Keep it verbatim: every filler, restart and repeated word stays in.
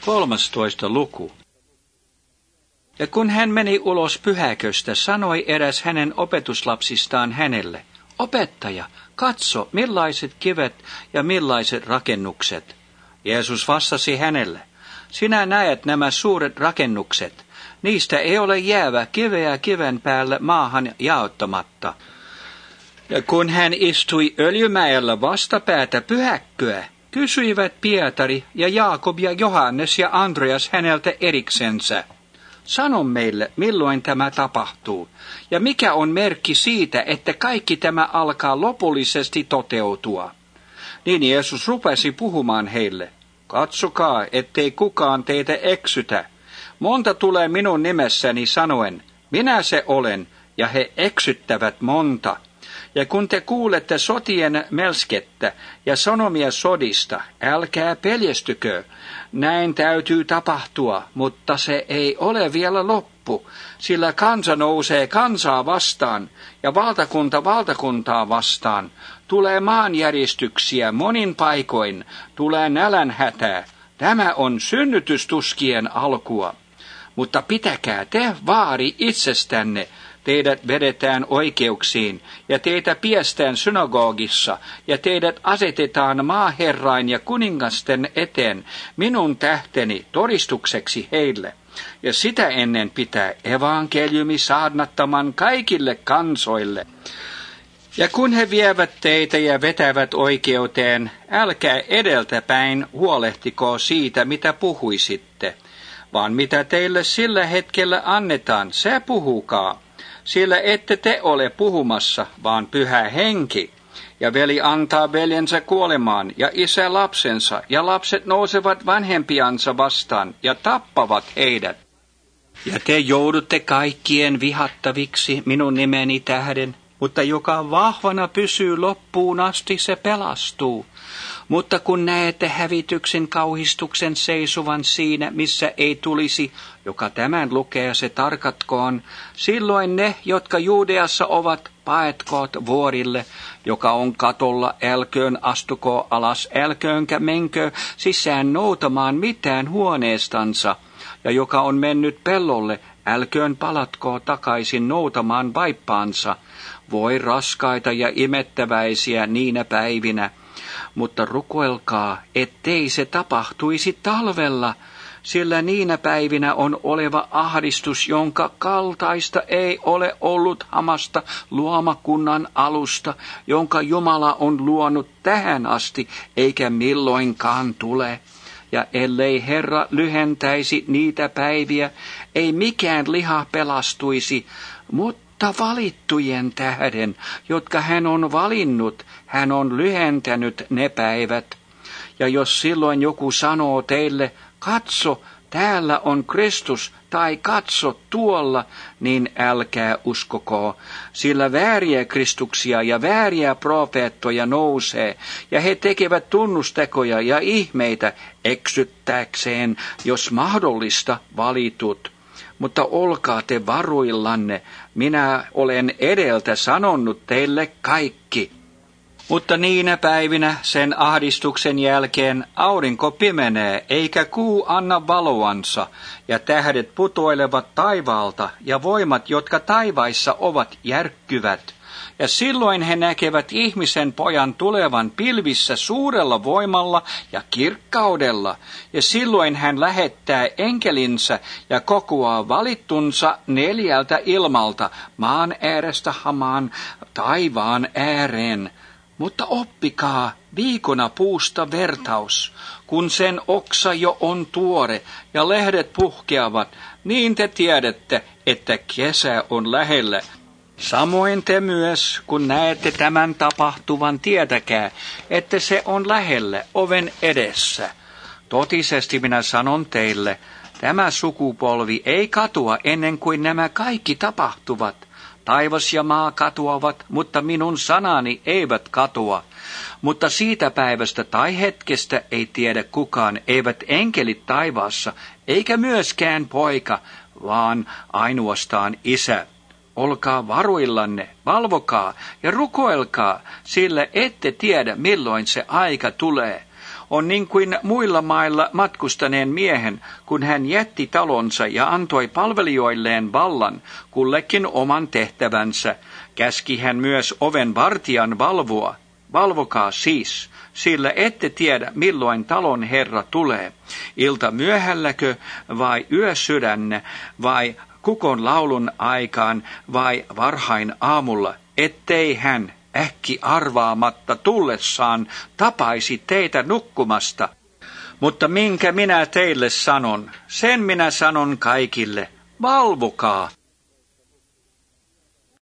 kolmastoista luku. Ja kun hän meni ulos pyhäköstä, sanoi eräs hänen opetuslapsistaan hänelle, opettaja, katso, millaiset kivet ja millaiset rakennukset. Jeesus vastasi hänelle, sinä näet nämä suuret rakennukset. Niistä ei ole jäävä kiveä kiven päälle maahan jaottamatta. Ja kun hän istui Öljymäellä vastapäätä pyhäkköä, kysyivät Pietari ja Jaakob ja Johannes ja Andreas häneltä eriksensä. Sano meille, milloin tämä tapahtuu, ja mikä on merkki siitä, että kaikki tämä alkaa lopullisesti toteutua. Niin Jeesus rupesi puhumaan heille. Katsokaa, ettei kukaan teitä eksytä. Monta tulee minun nimessäni sanoen, minä se olen, ja he eksyttävät monta. Ja kun te kuulette sotien melskettä ja sanomia sodista, älkää peljestykö. Näin täytyy tapahtua, mutta se ei ole vielä loppu, sillä kansa nousee kansaa vastaan ja valtakunta valtakuntaa vastaan. Tulee maanjäristyksiä monin paikoin, tulee nälänhätää. Tämä on synnytystuskien alkua. Mutta pitäkää te vaari itsestänne. Teidät vedetään oikeuksiin, ja teitä piestään synagogissa, ja teidät asetetaan maaherrain ja kuningasten eteen minun tähteni todistukseksi heille. Ja sitä ennen pitää evankeliumi saarnattaman kaikille kansoille. Ja kun he vievät teitä ja vetävät oikeuteen, älkää edeltäpäin huolehtiko siitä, mitä puhuisitte, vaan mitä teille sillä hetkellä annetaan, se puhukaa. Sillä ette te ole puhumassa, vaan Pyhä Henki. Ja veli antaa veljensä kuolemaan, ja isä lapsensa, ja lapset nousevat vanhempiansa vastaan, ja tappavat heidät. Ja te joudutte kaikkien vihattaviksi minun nimeni tähden, mutta joka vahvana pysyy loppuun asti, se pelastuu. Mutta kun näette hävityksen kauhistuksen seisuvan siinä, missä ei tulisi, joka tämän lukee, se tarkatkoon, silloin ne, jotka Juudeassa ovat, paetkoot vuorille, joka on katolla, älköön astukoo alas, älköönkä menkö sisään noutamaan mitään huoneestansa, ja joka on mennyt pellolle, älköön palatkoo takaisin noutamaan vaippaansa, voi raskaita ja imettäväisiä niinä päivinä. Mutta rukoilkaa, ettei se tapahtuisi talvella, sillä niinä päivinä on oleva ahdistus, jonka kaltaista ei ole ollut hamasta luomakunnan alusta, jonka Jumala on luonut tähän asti, eikä milloinkaan tule. Ja ellei Herra lyhentäisi niitä päiviä, ei mikään liha pelastuisi, mutta valittujen tähden, jotka hän on valinnut, hän on lyhentänyt ne päivät. Ja jos silloin joku sanoo teille, katso, täällä on Kristus, tai katso tuolla, niin älkää uskoko, sillä vääriä kristuksia ja vääriä profeettoja nousee, ja he tekevät tunnustekoja ja ihmeitä eksyttääkseen, jos mahdollista, valitut. Mutta olkaa te varuillanne, minä olen edeltä sanonut teille kaikki. Mutta niinä päivinä sen ahdistuksen jälkeen aurinko pimenee, eikä kuu anna valoansa, ja tähdet putoilevat taivaalta, ja voimat, jotka taivaissa ovat, järkkyvät. Ja silloin he näkevät ihmisen pojan tulevan pilvissä suurella voimalla ja kirkkaudella. Ja silloin hän lähettää enkelinsä ja kokoaa valittunsa neljältä ilmalta, maan äärestä hamaan taivaan ääreen. Mutta oppikaa viikona puusta vertaus, kun sen oksa jo on tuore ja lehdet puhkeavat, niin te tiedätte, että kesä on lähellä. Samoin te myös, kun näette tämän tapahtuvan, tietäkää, että se on lähellä, oven edessä. Totisesti minä sanon teille, tämä sukupolvi ei katua ennen kuin nämä kaikki tapahtuvat. Taivas ja maa katoavat, mutta minun sanani eivät katua. Mutta siitä päivästä tai hetkestä ei tiedä kukaan, eivät enkelit taivaassa, eikä myöskään poika, vaan ainoastaan Isä. Olkaa varuillanne, valvokaa ja rukoilkaa, sillä ette tiedä milloin se aika tulee. on niin kuin muilla mailla matkustaneen miehen, kun hän jätti talonsa ja antoi palvelijoilleen vallan, kullekin oman tehtävänsä. Käski hän myös oven vartijan valvoa. Valvokaa siis, sillä ette tiedä, milloin talon herra tulee. Ilta myöhälläkö vai yösydännä vai kukon laulun aikaan vai varhain aamulla, ettei hän äkki arvaamatta tullessaan tapaisi teitä nukkumasta. Mutta minkä minä teille sanon, sen minä sanon kaikille, valvokaa.